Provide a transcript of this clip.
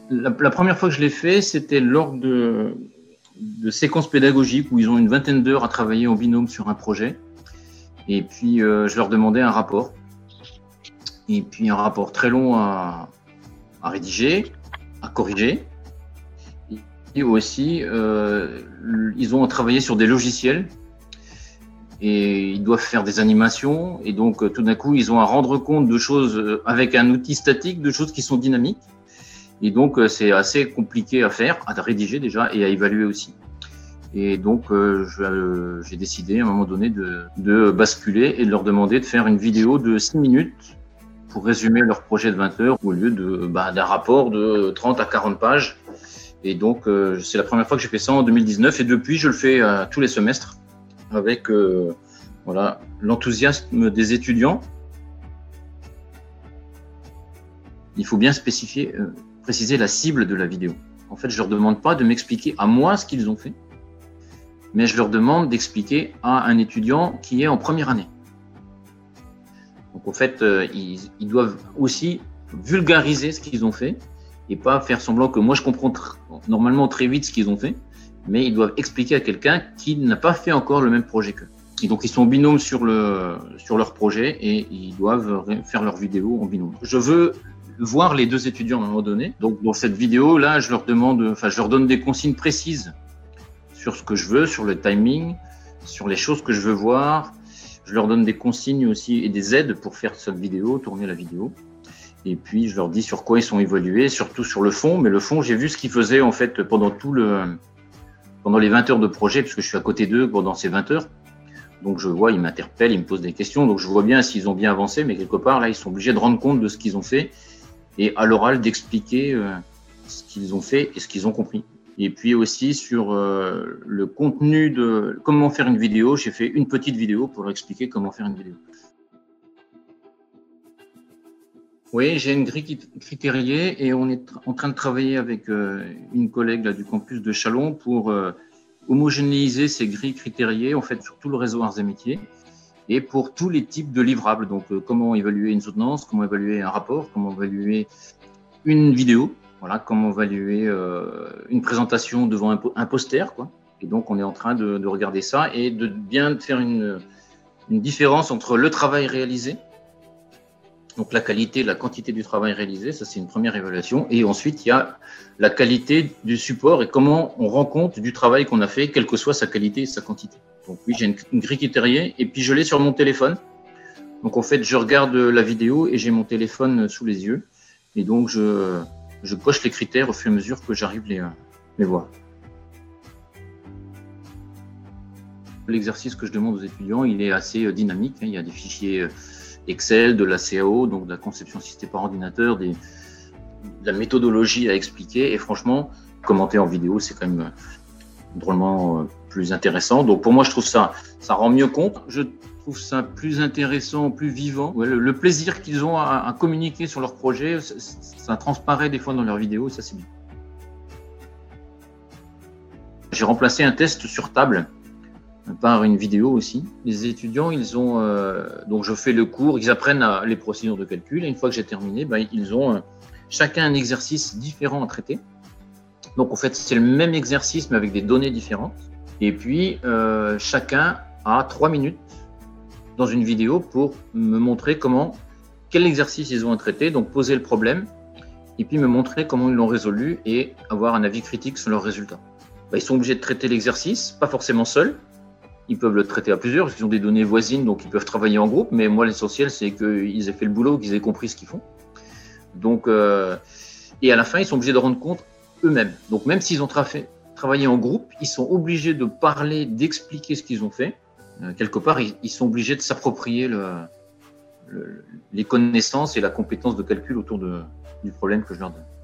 La première fois que je l'ai fait, c'était lors de séquences pédagogiques où ils ont une vingtaine d'heures à travailler en binôme sur un projet. Et puis, je leur demandais un rapport. Et puis, un rapport très long à rédiger, à corriger. Et aussi, ils ont travaillé sur des logiciels et ils doivent faire des animations. Et donc, tout d'un coup, ils ont à rendre compte de choses avec un outil statique, de choses qui sont dynamiques. Et donc, c'est assez compliqué à faire, à rédiger déjà et à évaluer aussi. Et donc, j'ai décidé à un moment donné de basculer et de leur demander de faire une vidéo de 6 minutes pour résumer leur projet de 20 heures au lieu d'un rapport de 30 à 40 pages. Et donc, c'est la première fois que j'ai fait ça en 2019. Et depuis, je le fais tous les semestres avec l'enthousiasme des étudiants. Il faut bien préciser la cible de la vidéo. En fait, je leur demande pas de m'expliquer à moi ce qu'ils ont fait, mais je leur demande d'expliquer à un étudiant qui est en première année. Donc, en fait, ils doivent aussi vulgariser ce qu'ils ont fait et pas faire semblant que moi, je comprends normalement très vite ce qu'ils ont fait, mais ils doivent expliquer à quelqu'un qui n'a pas fait encore le même projet qu'eux. Et donc, ils sont en binôme sur leur projet et ils doivent faire leur vidéo en binôme. Je veux voir les deux étudiants à un moment donné. Donc, dans cette vidéo-là, je leur donne des consignes précises sur ce que je veux, sur le timing, sur les choses que je veux voir. Je leur donne des consignes aussi et des aides pour faire cette vidéo, tourner la vidéo. Et puis, je leur dis sur quoi ils sont évalués, surtout sur le fond. Mais le fond, j'ai vu ce qu'ils faisaient en fait pendant les 20 heures de projet, parce que je suis à côté d'eux pendant ces 20 heures. Donc, je vois, ils m'interpellent, ils me posent des questions. Donc, je vois bien s'ils ont bien avancé, mais quelque part, là, ils sont obligés de rendre compte de ce qu'ils ont fait et à l'oral d'expliquer ce qu'ils ont fait et ce qu'ils ont compris. Et puis aussi sur le contenu de comment faire une vidéo, j'ai fait une petite vidéo pour leur expliquer comment faire une vidéo. Oui, j'ai une grille critériée et on est en train de travailler avec une collègue là, du campus de Châlons pour homogénéiser ces grilles critériées en fait sur tout le réseau Arts et Métiers et pour tous les types de livrables. Donc, comment évaluer une soutenance, comment évaluer un rapport, comment évaluer une vidéo, voilà, comment évaluer une présentation devant un poster, quoi. Et donc, on est en train de regarder ça et de bien faire une différence entre le travail réalisé, donc la qualité, la quantité du travail réalisé, ça c'est une première évaluation. Et ensuite, il y a la qualité du support et comment on rend compte du travail qu'on a fait, quelle que soit sa qualité et sa quantité. Donc oui, j'ai une grille critériée et puis je l'ai sur mon téléphone. Donc en fait, je regarde la vidéo et j'ai mon téléphone sous les yeux. Et donc, je coche les critères au fur et à mesure que j'arrive les voir. L'exercice que je demande aux étudiants, il est assez dynamique. Il y a des fichiers Excel, de la CAO, donc de la conception assistée par ordinateur, de la méthodologie à expliquer. Et franchement, commenter en vidéo, c'est quand même drôlement plus intéressant. Donc pour moi, je trouve ça rend mieux compte. Je trouve ça plus intéressant, plus vivant. Ouais, le plaisir qu'ils ont à communiquer sur leur projet, ça transparaît des fois dans leurs vidéos, et ça c'est bien. J'ai remplacé un test sur table par une vidéo aussi. Les étudiants, ils ont donc je fais le cours, ils apprennent les procédures de calcul et une fois que j'ai terminé, ils ont chacun un exercice différent à traiter. Donc en fait, c'est le même exercice mais avec des données différentes. Et puis chacun a 3 minutes dans une vidéo pour me montrer quel exercice ils ont à traiter, donc poser le problème et puis me montrer comment ils l'ont résolu et avoir un avis critique sur leurs résultats. Ils sont obligés de traiter l'exercice, pas forcément seuls. Ils peuvent le traiter à plusieurs, parce qu'ils ont des données voisines, donc ils peuvent travailler en groupe. Mais moi, l'essentiel, c'est qu'ils aient fait le boulot, qu'ils aient compris ce qu'ils font. Donc, et à la fin, ils sont obligés de rendre compte eux-mêmes. Donc, même s'ils ont travaillé en groupe, ils sont obligés de parler, d'expliquer ce qu'ils ont fait. Quelque part, ils sont obligés de s'approprier les connaissances et la compétence de calcul autour du problème que je leur donne.